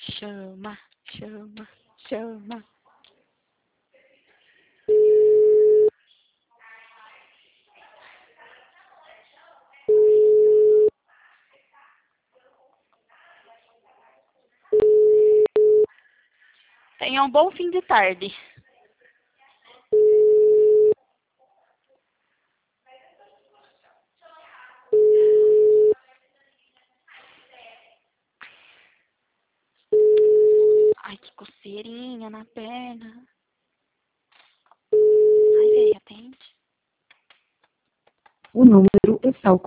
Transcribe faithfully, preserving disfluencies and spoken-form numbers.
Chama, chama, chama. Tenha um bom fim de tarde. Ai, que coceirinha na perna. Ai, véi, atende. O número está ocupado.